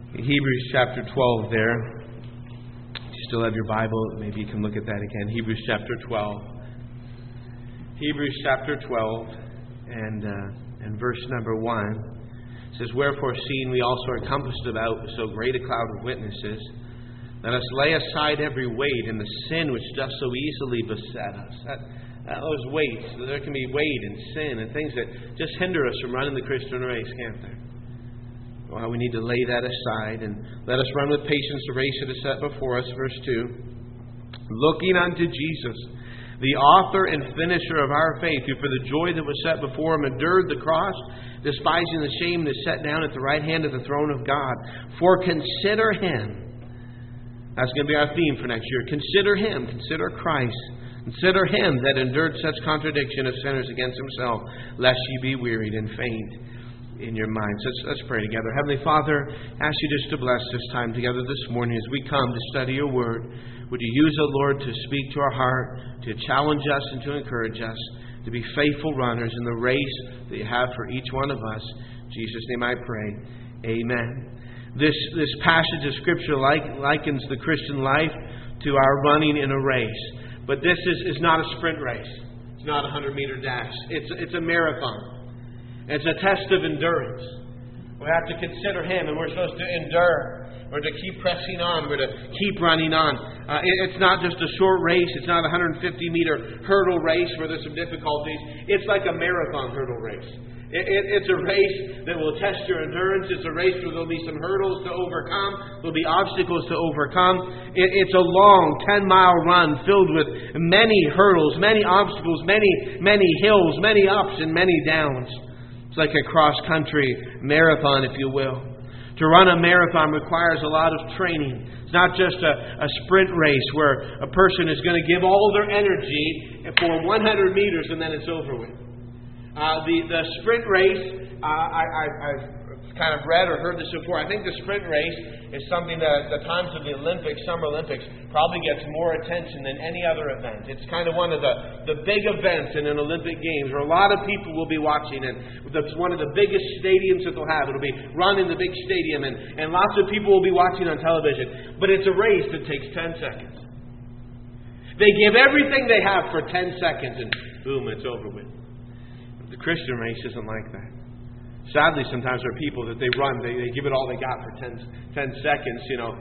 Hebrews chapter 12 there. If you still have your Bible, maybe you can look at that again. Hebrews chapter 12. Hebrews chapter 12 and verse number 1 says, "Wherefore, seeing we also are compassed about with so great a cloud of witnesses, let us lay aside every weight and the sin which doth so easily beset us." Those weights, there can be weight and sin and things that just hinder us from running the Christian race, can't there? Well, we need to lay that aside and let us run with patience the race that is set before us. Verse 2, "Looking unto Jesus, the author and finisher of our faith, who for the joy that was set before him endured the cross, despising the shame, and is set down at the right hand of the throne of God. For consider him." That's going to be our theme for next year. Consider him. Consider Christ. Consider him that endured such contradiction of sinners against himself, lest ye be wearied and faint in your minds. Let's pray together. Heavenly Father, ask you just to bless this time together this morning as we come to study your word. Would you use it, Lord, to speak to our heart, to challenge us and to encourage us, to be faithful runners in the race that you have for each one of us. In Jesus' name I pray. Amen. This passage of Scripture likens the Christian life to our running in a race. But this is not a sprint race. It's not a 100-meter dash. It's a marathon. It's a test of endurance. We have to consider him, and we're supposed to endure. We're to keep pressing on. We're to keep running on. It's not just a short race. It's not a 150-meter hurdle race where there's some difficulties. It's like a marathon hurdle race. It's a race that will test your endurance. It's a race where there'll be some hurdles to overcome. There'll be obstacles to overcome. It's a long 10-mile run filled with many hurdles, many obstacles, many hills, many ups and many downs. It's like a cross-country marathon, if you will. To run a marathon requires a lot of training. It's not just a sprint race where a person is going to give all their energy for 100 meters and then it's over with. The sprint race, I've kind of read or heard this before. I think the sprint race is something that at the times of the Olympics, Summer Olympics, probably gets more attention than any other event. It's kind of one of the big events in an Olympic Games where a lot of people will be watching, and that's one of the biggest stadiums that they'll have. It'll be run in the big stadium, and lots of people will be watching on television. But it's a race that takes 10 seconds. They give everything they have for 10 seconds, and boom, it's over with. The Christian race isn't like that. Sadly, sometimes there are people that they run, they give it all they got for 10 seconds,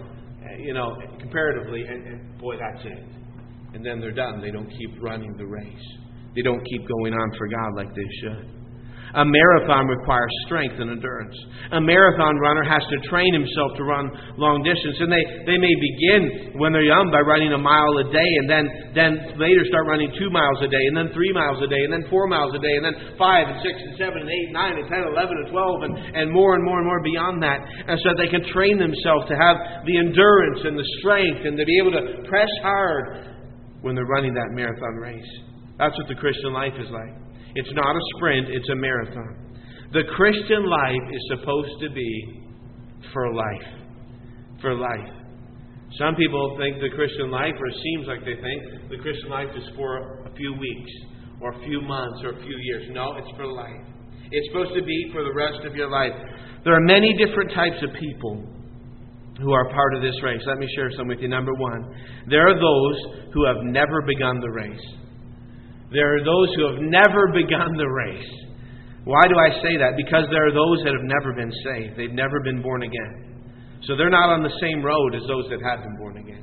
comparatively, and boy, that's it. And then they're done. They don't keep running the race. They don't keep going on for God like they should. A marathon requires strength and endurance. A marathon runner has to train himself to run long distance. And they may begin when they're young by running a mile a day, and then later start running 2 miles a day, and then 3 miles a day, and then 4 miles a day, and then 5 and 6 and 7 and 8 and 9 and 10 and 11 and 12 and more beyond that. And so they can train themselves to have the endurance and the strength and to be able to press hard when they're running that marathon race. That's what the Christian life is like. It's not a sprint, it's a marathon. The Christian life is supposed to be for life. For life. Some people think the Christian life, or it seems like they think, the Christian life is for a few weeks, or a few months, or a few years. No, it's for life. It's supposed to be for the rest of your life. There are many different types of people who are part of this race. Let me share some with you. Number one, there are those who have never begun the race. There are those who have never begun the race. Why do I say that? Because there are those that have never been saved. They've never been born again. So they're not on the same road as those that have been born again.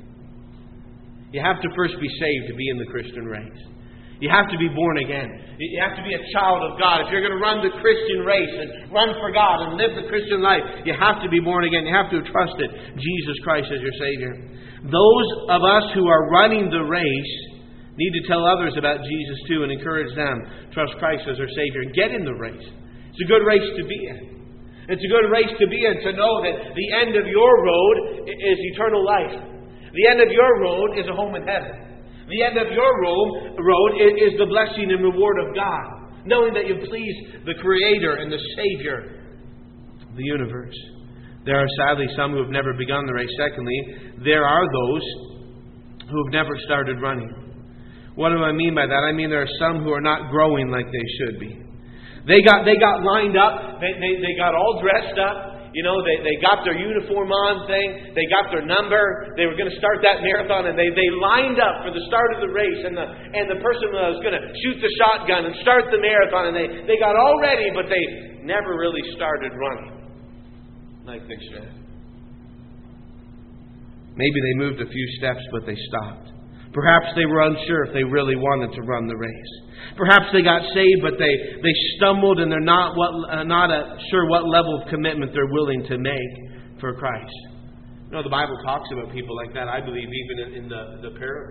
You have to first be saved to be in the Christian race. You have to be born again. You have to be a child of God. If you're going to run the Christian race and run for God and live the Christian life, you have to be born again. You have to have trusted Jesus Christ as your Savior. Those of us who are running the race need to tell others about Jesus too and encourage them. Trust Christ as their Savior and get in the race. It's a good race to be in. It's a good race to be in, to know that the end of your road is eternal life. The end of your road is a home in heaven. The end of your road is the blessing and reward of God. Knowing that you please the Creator and the Savior of the universe. There are sadly some who have never begun the race. Secondly, there are those who have never started running. What do I mean by that? I mean there are some who are not growing like they should be. They got lined up. They got all dressed up. they got their uniform on thing. They got their number. They were going to start that marathon, and they lined up for the start of the race. And the person was going to shoot the shotgun and start the marathon. And they got all ready, but they never really started running like they should. Maybe they moved a few steps, but they stopped. Perhaps they were unsure if they really wanted to run the race. Perhaps they got saved, but they stumbled and they're not sure what level of commitment they're willing to make for Christ. The Bible talks about people like that, I believe, even in the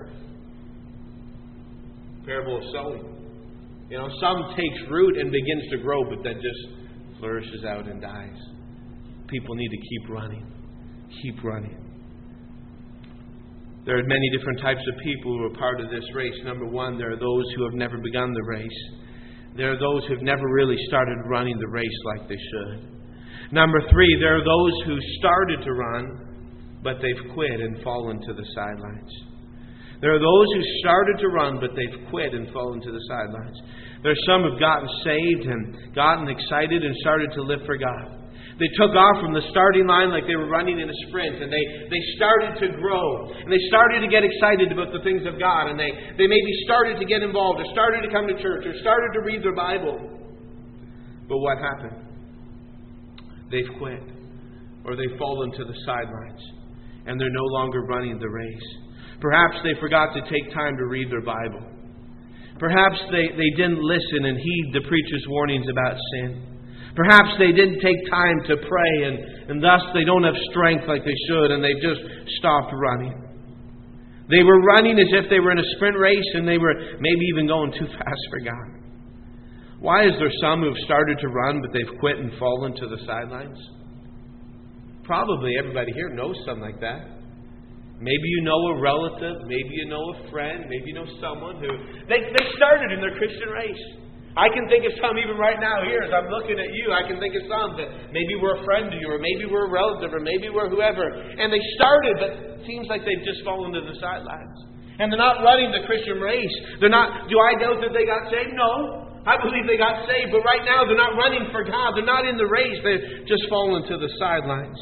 parable of sowing. Some takes root and begins to grow, but then just flourishes out and dies. People need to keep running. Keep running. There are many different types of people who are part of this race. Number one, there are those who have never begun the race. There are those who have never really started running the race like they should. Number three, there are those who started to run, but they've quit and fallen to the sidelines. There are those who started to run, but they've quit and fallen to the sidelines. There are some who have gotten saved and gotten excited and started to live for God. They took off from the starting line like they were running in a sprint, and they started to grow, and they started to get excited about the things of God, and they maybe started to get involved, or started to come to church, or started to read their Bible. But what happened? They've quit, or they've fallen to the sidelines, and they're no longer running the race. Perhaps they forgot to take time to read their Bible. Perhaps they didn't listen and heed the preacher's warnings about sin. Perhaps they didn't take time to pray, and thus they don't have strength like they should, and they've just stopped running. They were running as if they were in a sprint race, and they were maybe even going too fast for God. Why is there some who have started to run, but they've quit and fallen to the sidelines? Probably everybody here knows something like that. Maybe you know a relative, maybe you know a friend, maybe you know someone who they started in their Christian race. I can think of some even right now here as I'm looking at you. I can think of some that maybe we're a friend to you, or maybe we're a relative, or maybe we're whoever. And they started, but it seems like they've just fallen to the sidelines. And they're not running the Christian race. They're not. Do I doubt that they got saved? No. I believe they got saved, but right now they're not running for God. They're not in the race. They've just fallen to the sidelines.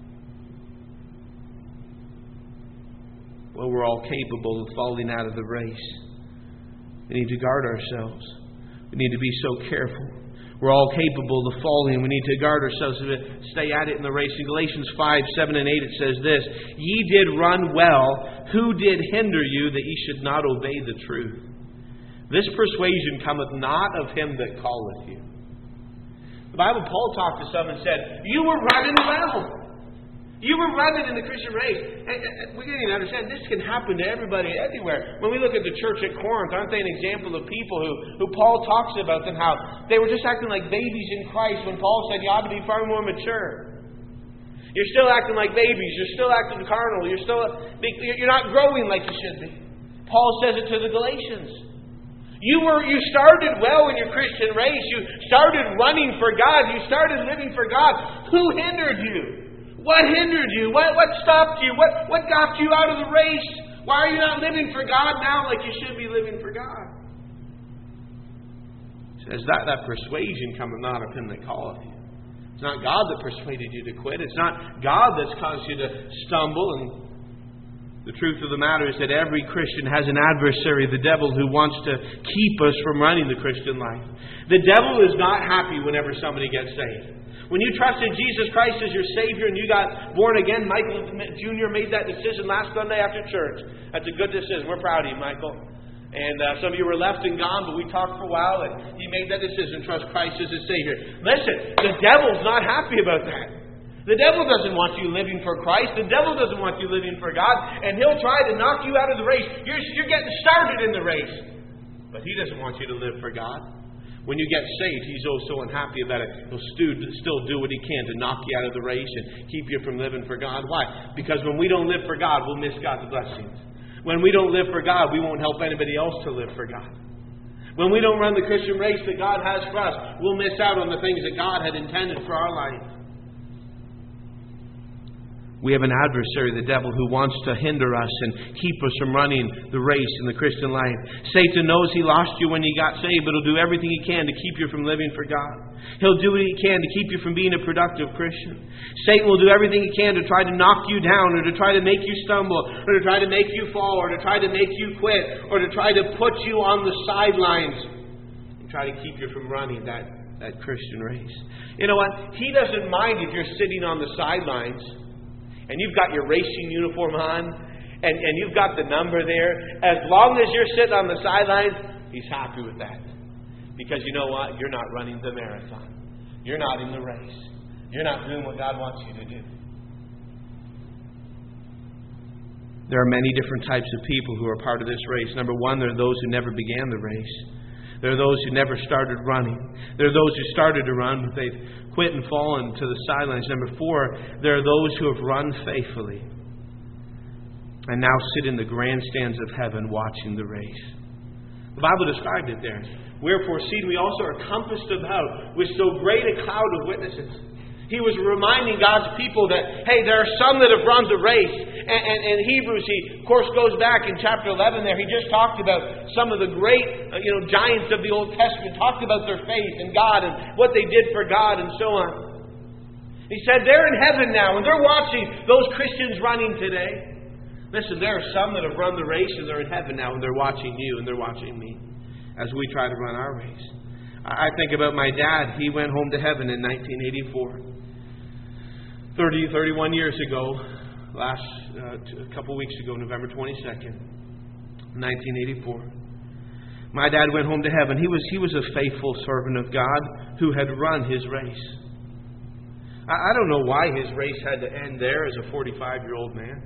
Well, we're all capable of falling out of the race. We need to guard ourselves. We need to be so careful. We're all capable of falling. We need to guard ourselves to stay at it in the race. In Galatians 5, 7, and 8 it says this: Ye did run well. Who did hinder you that ye should not obey the truth? This persuasion cometh not of him that calleth you. The Bible, Paul talked to some and said, you were running well. You were running in the Christian race. And we didn't even understand this can happen to everybody everywhere. When we look at the church at Corinth, aren't they an example of people who Paul talks about them, how they were just acting like babies in Christ when Paul said you ought to be far more mature. You're still acting like babies. You're still acting carnal. You're not growing like you should be. Paul says it to the Galatians. You started well in your Christian race. You started running for God. You started living for God. Who hindered you? What hindered you? What stopped you? What got you out of the race? Why are you not living for God now like you should be living for God? It says that persuasion cometh not of him that calleth you. It's not God that persuaded you to quit. It's not God that's caused you to stumble. And the truth of the matter is that every Christian has an adversary, the devil, who wants to keep us from running the Christian life. The devil is not happy whenever somebody gets saved. When you trusted Jesus Christ as your Savior and you got born again, Michael Jr. made that decision last Sunday after church. That's a good decision. We're proud of you, Michael. And some of you were left and gone, but we talked for a while, and you made that decision, trust Christ as his Savior. Listen, the devil's not happy about that. The devil doesn't want you living for Christ. The devil doesn't want you living for God. And he'll try to knock you out of the race. You're getting started in the race. But he doesn't want you to live for God. When you get saved, he's so unhappy about it. He'll still do what he can to knock you out of the race and keep you from living for God. Why? Because when we don't live for God, we'll miss God's blessings. When we don't live for God, we won't help anybody else to live for God. When we don't run the Christian race that God has for us, we'll miss out on the things that God had intended for our life. We have an adversary, the devil, who wants to hinder us and keep us from running the race in the Christian life. Satan knows he lost you when you got saved, but he'll do everything he can to keep you from living for God. He'll do what he can to keep you from being a productive Christian. Satan will do everything he can to try to knock you down, or to try to make you stumble, or to try to make you fall, or to try to make you quit, or to try to put you on the sidelines and try to keep you from running that Christian race. You know what? He doesn't mind if you're sitting on the sidelines and you've got your racing uniform on and you've got the number there. As long as you're sitting on the sidelines, He's happy with that. Because you know what? You're not running the marathon. You're not in the race. You're not doing what God wants you to do. There are many different types of people who are part of this race. Number one, there are those who never began the race. There are those who never started running. There are those who started to run, but they've quit and fallen to the sidelines. Number four, there are those who have run faithfully and now sit in the grandstands of heaven watching the race. The Bible described it there. Wherefore, seeing we also are compassed about with so great a cloud of witnesses. He was reminding God's people that, hey, there are some that have run the race. And Hebrews, he, of course, goes back in chapter 11 there. He just talked about some of the great giants of the Old Testament, talked about their faith in God and what they did for God and so on. He said, they're in heaven now, and they're watching those Christians running today. Listen, there are some that have run the race, and they're in heaven now, and they're watching you, and they're watching me as we try to run our race. I think about my dad. He went home to heaven in 1984. 31 years ago, a couple weeks ago, November 22nd, 1984. My dad went home to heaven. He was a faithful servant of God who had run his race. I don't know why his race had to end there as a 45-year-old man.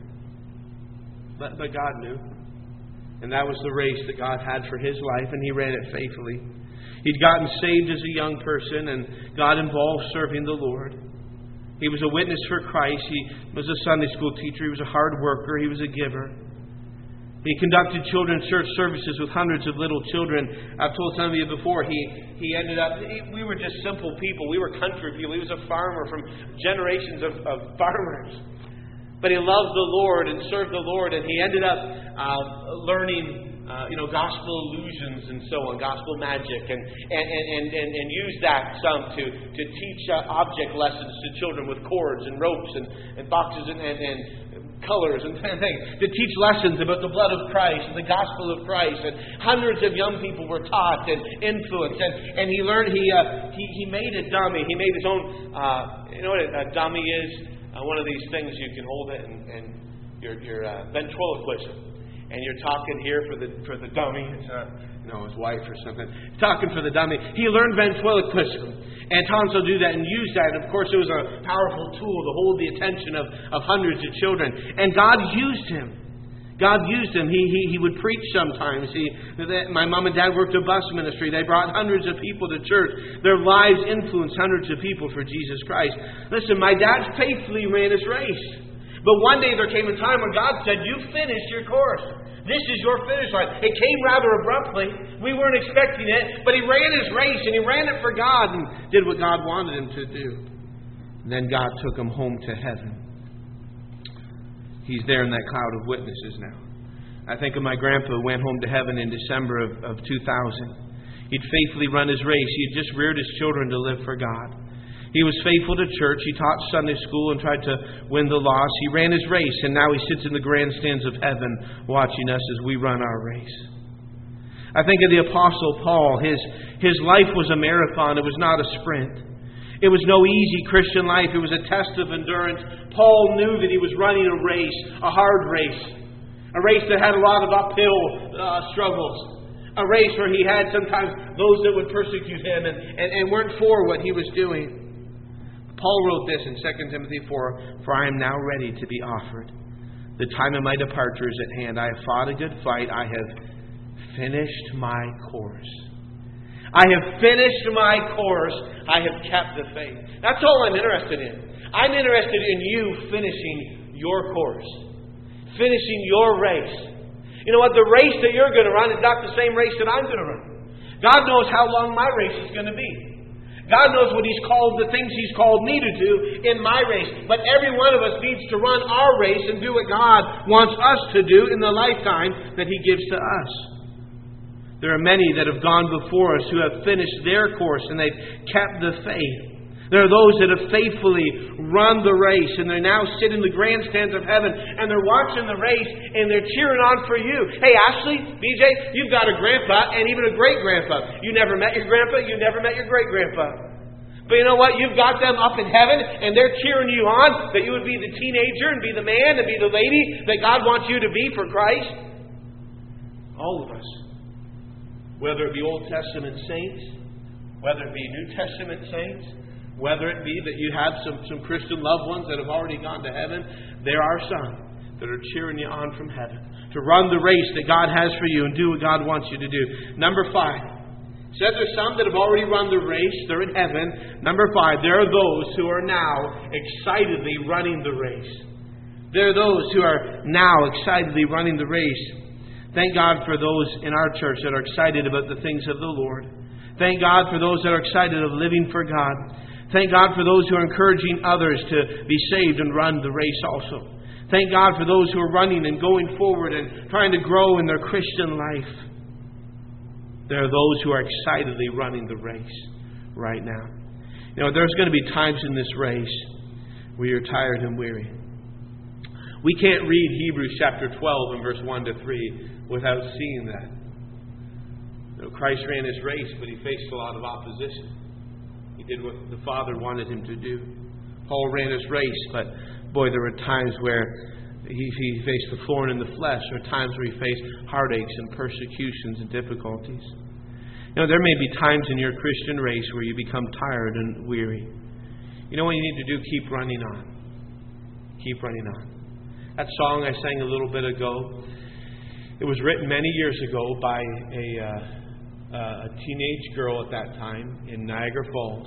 But God knew. And that was the race that God had for his life, and he ran it faithfully. He'd gotten saved as a young person and got involved serving the Lord. He was a witness for Christ. He was a Sunday school teacher. He was a hard worker. He was a giver. He conducted children's church services with hundreds of little children. I've told some of you before, he ended up, we were just simple people. We were country people. He was a farmer from generations of farmers. But he loved the Lord and served the Lord, and he ended up learning gospel illusions and so on, gospel magic, and used that some to teach object lessons to children with cords and ropes and boxes and colors and things, to teach lessons about the blood of Christ and the gospel of Christ. And hundreds of young people were taught and influenced. And he learned, he made a dummy. He made his own, you know what a dummy is? One of these things you can hold it and your ventriloquism. And you're talking here for the dummy. It's his wife or something. Talking for the dummy. He learned ventriloquism. And taught him to do that and use that. And of course, it was a powerful tool to hold the attention of hundreds of children. And God used him. God used him. He would preach sometimes. My mom and dad worked a bus ministry. They brought hundreds of people to church. Their lives influenced hundreds of people for Jesus Christ. Listen, my dad faithfully ran his race. But one day there came a time when God said, "You finished your course. This is your finish line." It came rather abruptly. We weren't expecting it. But he ran his race, and he ran it for God and did what God wanted him to do. And then God took him home to heaven. He's there in that cloud of witnesses now. I think of my grandpa who went home to heaven in December of 2000. He'd faithfully run his race. He had just reared his children to live for God. He was faithful to church. He taught Sunday school and tried to win the lost. He ran his race, and now he sits in the grandstands of heaven watching us as we run our race. I think of the Apostle Paul. His life was a marathon. It was not a sprint. It was no easy Christian life. It was a test of endurance. Paul knew that he was running a race, a hard race. A race that had a lot of uphill struggles. A race where he had sometimes those that would persecute him and weren't for what he was doing. Paul wrote this in 2 Timothy 4, "For I am now ready to be offered. The time of my departure is at hand. I have fought a good fight. I have finished my course. I have finished my course. I have kept the faith." That's all I'm interested in. I'm interested in you finishing your course. Finishing your race. You know what? The race that you're going to run is not the same race that I'm going to run. God knows how long my race is going to be. God knows what He's called, the things He's called me to do in my race. But every one of us needs to run our race and do what God wants us to do in the lifetime that He gives to us. There are many that have gone before us who have finished their course and they've kept the faith. There are those that have faithfully run the race and they now sit in the grandstands of heaven and they're watching the race and they're cheering on for you. Hey, Ashley, BJ, you've got a grandpa and even a great-grandpa. You never met your grandpa, you never met your great-grandpa. But you know what? You've got them up in heaven and they're cheering you on that you would be the teenager and be the man and be the lady that God wants you to be for Christ. All of us. Whether it be Old Testament saints, whether it be New Testament saints, whether it be that you have some Christian loved ones that have already gone to heaven, there are some that are cheering you on from heaven to run the race that God has for you and do what God wants you to do. Number 5. Says there's some that have already run the race. They're in heaven. Number 5. There are those who are now excitedly running the race. There are those who are now excitedly running the race. Thank God for those in our church that are excited about the things of the Lord. Thank God for those that are excited of living for God. Thank God for those who are encouraging others to be saved and run the race also. Thank God for those who are running and going forward and trying to grow in their Christian life. There are those who are excitedly running the race right now. You know, there's going to be times in this race where you're tired and weary. We can't read Hebrews chapter 12 and verse 1 to 3 without seeing that. You know, Christ ran his race, but he faced a lot of opposition. He did what the Father wanted him to do. Paul ran his race, but boy, there were times where he faced the thorn in the flesh, or times where he faced heartaches and persecutions and difficulties. You know, there may be times in your Christian race where you become tired and weary. You know what you need to do? Keep running on. Keep running on. That song I sang a little bit ago, it was written many years ago by a teenage girl at that time in Niagara Falls.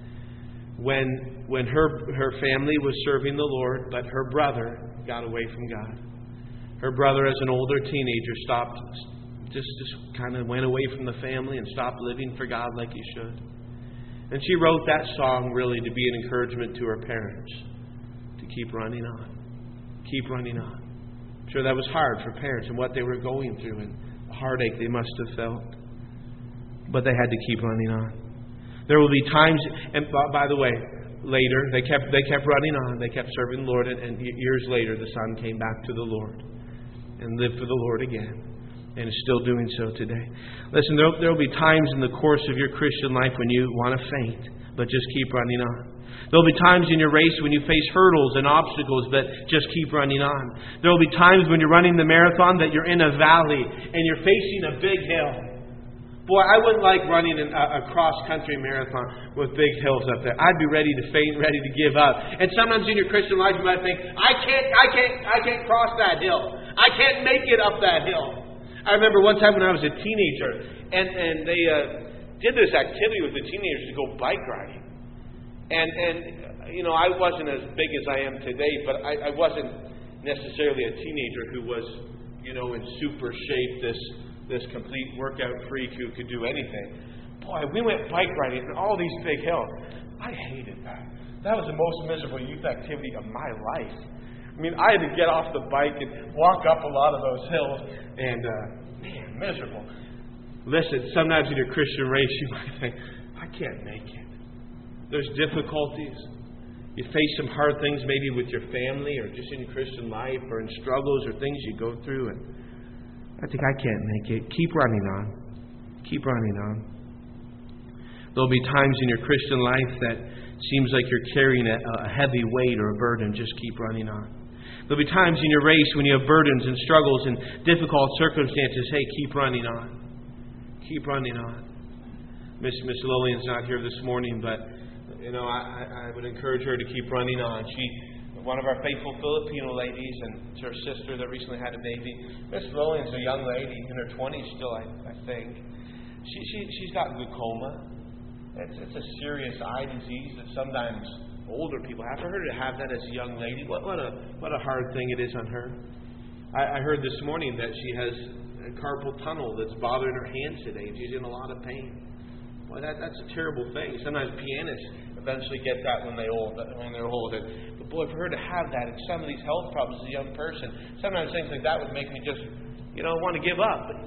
When her family was serving the Lord, but her brother got away from God. Her brother, as an older teenager, stopped, just kind of went away from the family and stopped living for God like he should. And she wrote that song really to be an encouragement to her parents to keep running on. Keep running on. I'm sure that was hard for parents and what they were going through and the heartache they must have felt. But they had to keep running on. There will be times, and by the way, later they kept running on. They kept serving the Lord, and years later the son came back to the Lord and lived for the Lord again, and is still doing so today. Listen, there will be times in the course of your Christian life when you want to faint, but just keep running on. There will be times in your race when you face hurdles and obstacles, but just keep running on. There will be times when you're running the marathon that you're in a valley and you're facing a big hill. Boy, I wouldn't like running a cross-country marathon with big hills up there. I'd be ready to faint, ready to give up. And sometimes in your Christian life you might think, I can't cross that hill. I can't make it up that hill. I remember one time when I was a teenager, and they did this activity with the teenagers to go bike riding. And you know, I wasn't as big as I am today, but I wasn't necessarily a teenager who was, you know, in super shape, this complete workout freak who could do anything. Boy, we went bike riding on all these big hills. I hated that. That was the most miserable youth activity of my life. I mean, I had to get off the bike and walk up a lot of those hills, and man, miserable. Listen, sometimes in your Christian race you might think, I can't make it. There's difficulties. You face some hard things maybe with your family or just in your Christian life or in struggles or things you go through, and I think I can't make it. Keep running on. Keep running on. There'll be times in your Christian life that seems like you're carrying a heavy weight or a burden. Just keep running on. There'll be times in your race when you have burdens and struggles and difficult circumstances. Hey, keep running on. Keep running on. Miss Lillian's not here this morning, but you know, I would encourage her to keep running on. One of our faithful Filipino ladies, and it's her sister that recently had a baby. Miss Lillian's a young lady in her 20s still, I think. She's got glaucoma. It's a serious eye disease that sometimes older people have. For her to have that as a young lady, what a hard thing it is on her. I heard this morning that she has a carpal tunnel that's bothering her hands today. She's in a lot of pain. Well, that's a terrible thing. Sometimes pianists eventually get that when they're old. But boy, for her to have that and some of these health problems as a young person, sometimes things like that would make me just, want to give up. But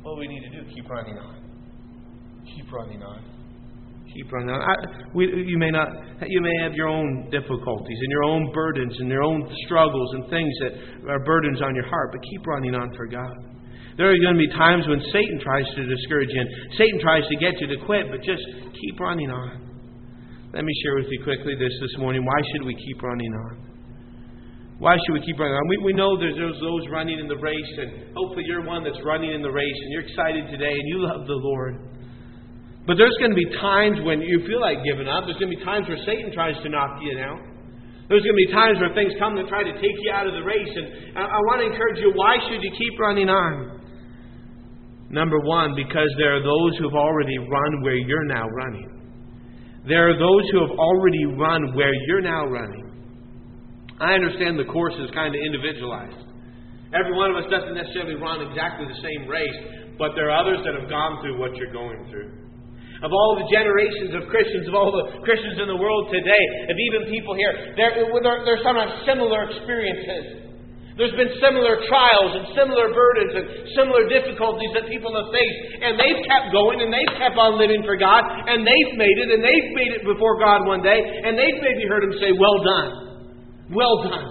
what we need to do? Keep running on. Keep running on. Keep running on. You may have your own difficulties and your own burdens and your own struggles and things that are burdens on your heart, but keep running on for God. There are going to be times when Satan tries to discourage you and Satan tries to get you to quit, but just keep running on. Let me share with you quickly this morning. Why should we keep running on? Why should we keep running on? We know there's those running in the race, and hopefully you're one that's running in the race, and you're excited today, and you love the Lord. But there's going to be times when you feel like giving up. There's going to be times where Satan tries to knock you out. There's going to be times where things come to try to take you out of the race. And I want to encourage you, why should you keep running on? Number one, because there are those who have already run where you're now running. There are those who have already run where you're now running. I understand the course is kind of individualized. Every one of us doesn't necessarily run exactly the same race, but there are others that have gone through what you're going through. Of all the generations of Christians, of all the Christians in the world today, of even people here, there's sometimes similar experiences. There's been similar trials and similar burdens and similar difficulties that people have faced. And they've kept going and they've kept on living for God. And they've made it, and they've made it before God one day. And they've maybe heard Him say, "Well done. Well done."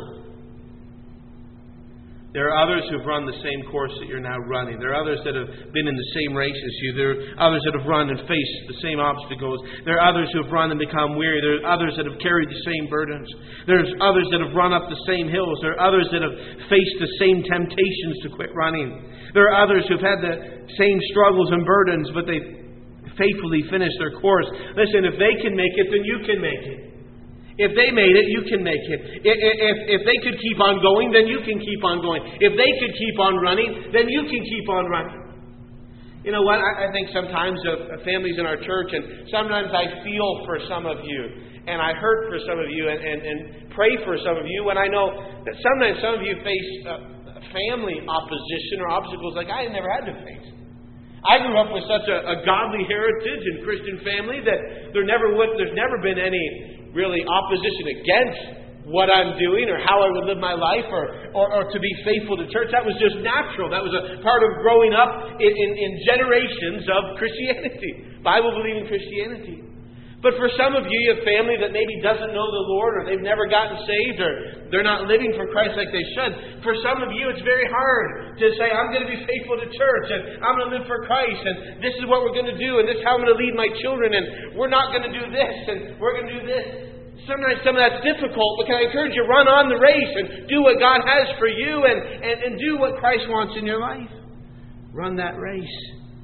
There are others who have run the same course that you're now running. There are others that have been in the same race as you. There are others that have run and faced the same obstacles. There are others who have run and become weary. There are others that have carried the same burdens. There's others that have run up the same hills. There are others that have faced the same temptations to quit running. There are others who've had the same struggles and burdens, but they faithfully finished their course. Listen, if they can make it, then you can make it. If they made it, you can make it. If they could keep on going, then you can keep on going. If they could keep on running, then you can keep on running. You know what? I think sometimes of families in our church, and sometimes I feel for some of you, and I hurt for some of you, and pray for some of you, when I know that sometimes some of you face family opposition or obstacles like I never had to face. I grew up with such a godly heritage and Christian family that there's never been any really opposition against what I'm doing or how I would live my life or to be faithful to church. That was just natural. That was a part of growing up in generations of Christianity, Bible-believing Christianity. But for some of you, you have family that maybe doesn't know the Lord, or they've never gotten saved, or they're not living for Christ like they should. For some of you, it's very hard to say, "I'm going to be faithful to church, and I'm going to live for Christ, and this is what we're going to do, and this is how I'm going to lead my children, and we're not going to do this, and we're going to do this." Sometimes some of that's difficult, but can I encourage you, run on the race and do what God has for you and do what Christ wants in your life. Run that race.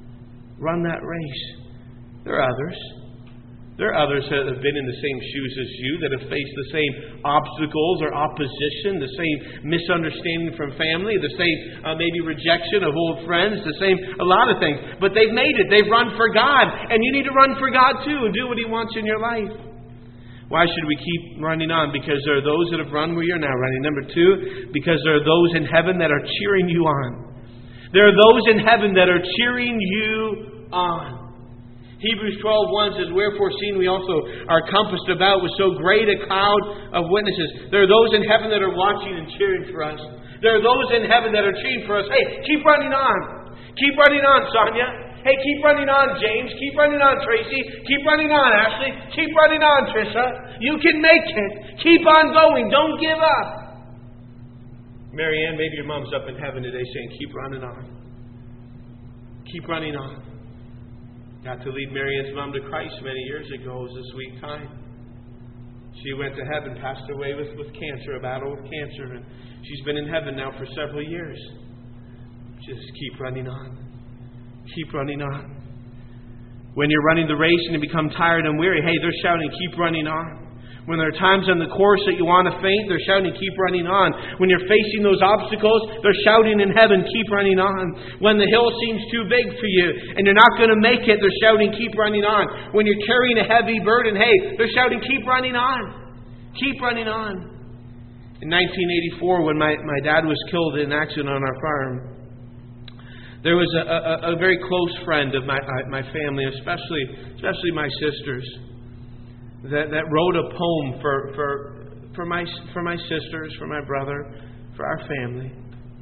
Run that race. There are others. There are others that have been in the same shoes as you, that have faced the same obstacles or opposition, the same misunderstanding from family, the same maybe rejection of old friends, a lot of things. But they've made it. They've run for God. And you need to run for God too and do what He wants in your life. Why should we keep running on? Because there are those that have run where you're now running. Number two, because there are those in heaven that are cheering you on. There are those in heaven that are cheering you on. Hebrews 12:1 says, "Wherefore, seeing we also are compassed about with so great a cloud of witnesses." There are those in heaven that are watching and cheering for us. There are those in heaven that are cheering for us. Hey, keep running on. Keep running on, Sonia. Hey, keep running on, James. Keep running on, Tracy. Keep running on, Ashley. Keep running on, Trisha. You can make it. Keep on going. Don't give up. Marianne, maybe your mom's up in heaven today saying, "Keep running on. Keep running on." Got to lead Marianne's mom to Christ many years ago. It was a sweet time. She went to heaven, passed away with cancer, a battle with cancer, and she's been in heaven now for several years. Just keep running on. Keep running on. When you're running the race and you become tired and weary, hey, they're shouting, "Keep running on." When there are times on the course that you want to faint, they're shouting, "Keep running on." When you're facing those obstacles, they're shouting in heaven, "Keep running on." When the hill seems too big for you and you're not going to make it, they're shouting, "Keep running on." When you're carrying a heavy burden, hey, they're shouting, "Keep running on. Keep running on." In 1984, when my dad was killed in an accident on our farm, there was a very close friend of my family, especially my sisters, that wrote a poem for my sisters, for my brother, for our family.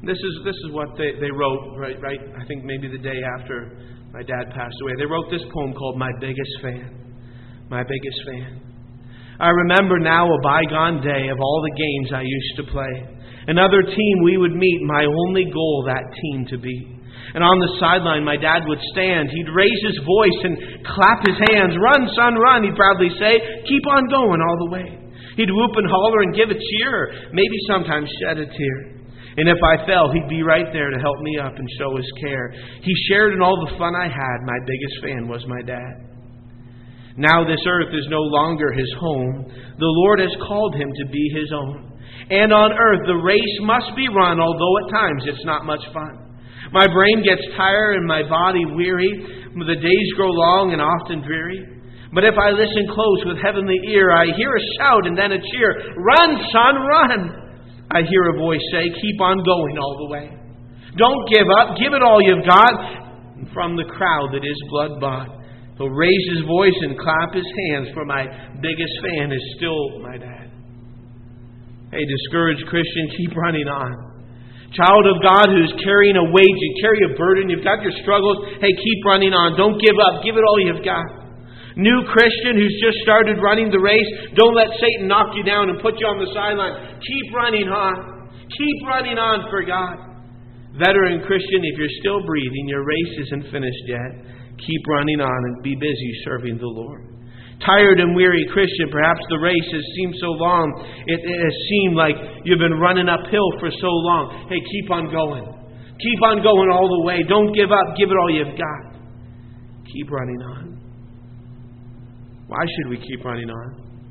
This is what they wrote, right? I think maybe the day after my dad passed away. They wrote this poem called My Biggest Fan. My Biggest Fan. I remember now a bygone day of all the games I used to play. Another team we would meet, my only goal that team to beat. And on the sideline, my dad would stand. He'd raise his voice and clap his hands. Run, son, run, he'd proudly say. Keep on going all the way. He'd whoop and holler and give a cheer, or maybe sometimes shed a tear. And if I fell, he'd be right there to help me up and show his care. He shared in all the fun I had. My biggest fan was my dad. Now this earth is no longer his home. The Lord has called him to be his own. And on earth the race must be run, although at times it's not much fun. My brain gets tired and my body weary. The days grow long and often dreary. But if I listen close with heavenly ear, I hear a shout and then a cheer. Run, son, run! I hear a voice say, keep on going all the way. Don't give up. Give it all you've got. And from the crowd that is blood-bought, he'll raise his voice and clap his hands, for my biggest fan is still my dad. Hey, discouraged Christian, keep running on. Child of God who's carrying a weight, you carry a burden, you've got your struggles. Hey, keep running on. Don't give up. Give it all you've got. New Christian who's just started running the race, don't let Satan knock you down and put you on the sideline. Keep running on. Keep running on for God. Veteran Christian, if you're still breathing, your race isn't finished yet. Keep running on and be busy serving the Lord. Tired and weary Christian, perhaps the race has seemed so long. It has seemed like you've been running uphill for so long. Hey, keep on going. Keep on going all the way. Don't give up. Give it all you've got. Keep running on. Why should we keep running on?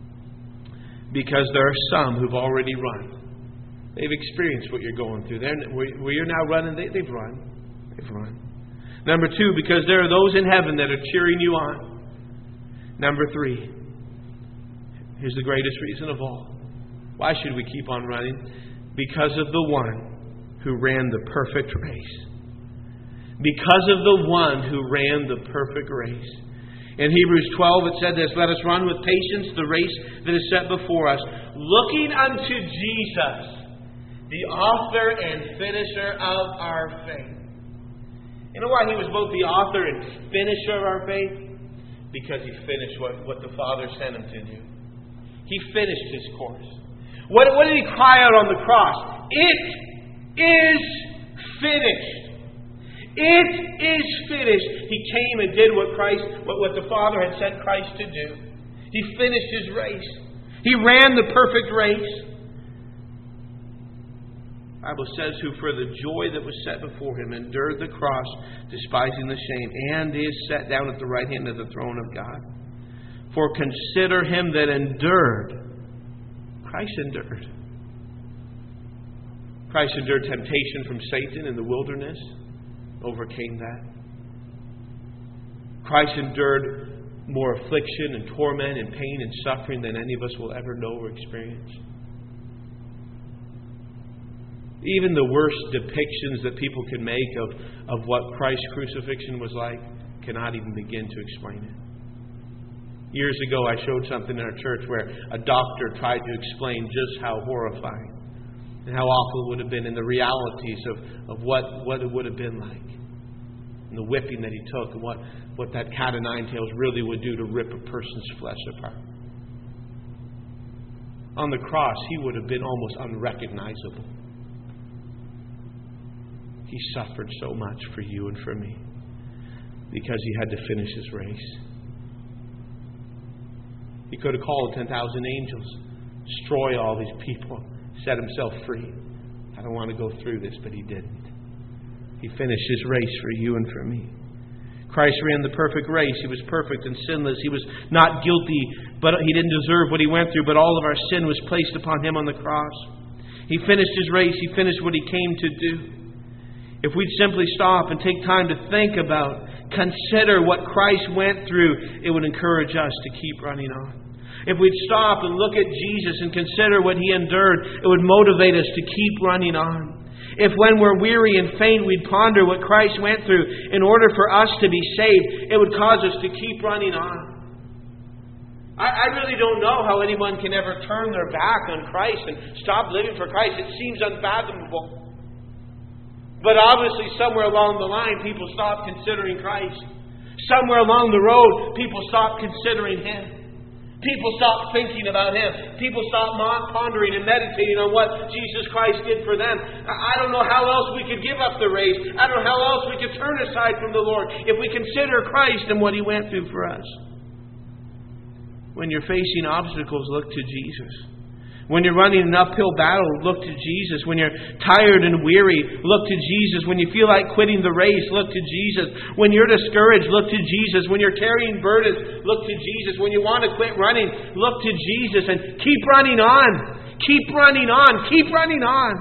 Because there are some who've already run. They've experienced what you're going through. Where you're now running, they've run. They've run. Number 2, because there are those in heaven that are cheering you on. Number 3, here's the greatest reason of all. Why should we keep on running? Because of the one who ran the perfect race. Because of the one who ran the perfect race. In Hebrews 12 it said this, let us run with patience the race that is set before us, looking unto Jesus, the author and finisher of our faith. You know why he was both the author and finisher of our faith? Because he finished what the Father sent him to do. He finished his course. What did he cry out on the cross? It is finished. It is finished. He came and did what the Father had sent Christ to do. He finished his race. He ran the perfect race. The Bible says, who for the joy that was set before him endured the cross, despising the shame, and is set down at the right hand of the throne of God. For consider him that endured. Christ endured. Christ endured temptation from Satan in the wilderness. Overcame that. Christ endured more affliction and torment and pain and suffering than any of us will ever know or experience. Even the worst depictions that people can make of what Christ's crucifixion was like cannot even begin to explain it. Years ago, I showed something in our church where a doctor tried to explain just how horrifying and how awful it would have been, and the realities of what it would have been like. And the whipping that he took, and what that cat o' nine tails really would do to rip a person's flesh apart. On the cross, he would have been almost unrecognizable. He suffered so much for you and for me because he had to finish his race. He could have called 10,000 angels, destroy all these people, set himself free. I don't want to go through this, but he didn't. He finished his race for you and for me. Christ ran the perfect race. He was perfect and sinless. He was not guilty, but he didn't deserve what he went through, but all of our sin was placed upon him on the cross. He finished his race. He finished what he came to do. If we'd simply stop and take time to think about, consider what Christ went through, it would encourage us to keep running on. If we'd stop and look at Jesus and consider what he endured, it would motivate us to keep running on. If when we're weary and faint, we'd ponder what Christ went through in order for us to be saved, it would cause us to keep running on. I really don't know how anyone can ever turn their back on Christ and stop living for Christ. It seems unfathomable. But obviously somewhere along the line people stopped considering Christ. Somewhere along the road people stopped considering Him. People stopped thinking about Him. People stopped pondering and meditating on what Jesus Christ did for them. I don't know how else we could give up the race. I don't know how else we could turn aside from the Lord if we consider Christ and what He went through for us. When you're facing obstacles, look to Jesus. When you're running an uphill battle, look to Jesus. When you're tired and weary, look to Jesus. When you feel like quitting the race, look to Jesus. When you're discouraged, look to Jesus. When you're carrying burdens, look to Jesus. When you want to quit running, look to Jesus and keep running on. Keep running on. Keep running on.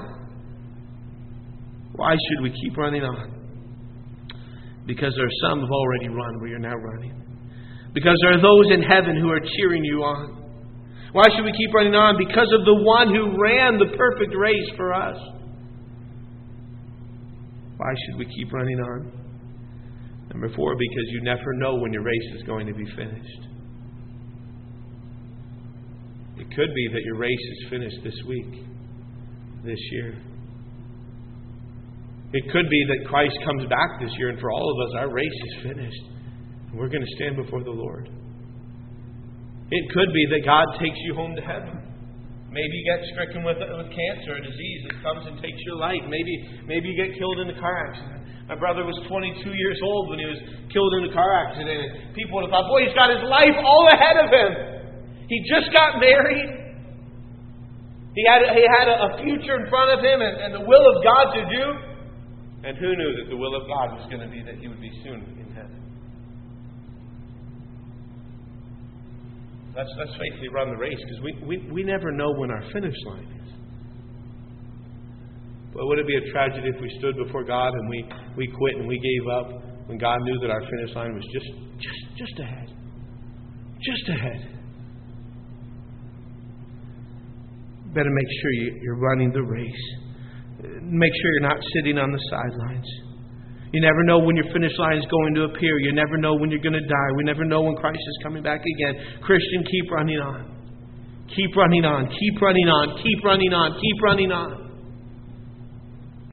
Why should we keep running on? Because there are some who have already run where you're now running. Because there are those in heaven who are cheering you on. Why should we keep running on? Because of the one who ran the perfect race for us. Why should we keep running on? Number 4, because you never know when your race is going to be finished. It could be that your race is finished this week, this year. It could be that Christ comes back this year, and for all of us, our race is finished. And we're going to stand before the Lord. It could be that God takes you home to heaven. Maybe you get stricken with cancer, a disease that comes and takes your life. Maybe you get killed in a car accident. My brother was 22 years old when he was killed in a car accident. And people would have thought, boy, he's got his life all ahead of him. He just got married. He had a future in front of him and the will of God to do. And who knew that the will of God was going to be that he would be soon in heaven? Let's faithfully run the race, because we never know when our finish line is. But would it be a tragedy if we stood before God and we quit and we gave up when God knew that our finish line was just ahead? Just ahead. Better make sure you're running the race. Make sure you're not sitting on the sidelines. You never know when your finish line is going to appear. You never know when you're going to die. We never know when Christ is coming back again. Christian, keep running on. Keep running on. Keep running on. Keep running on. Keep running on.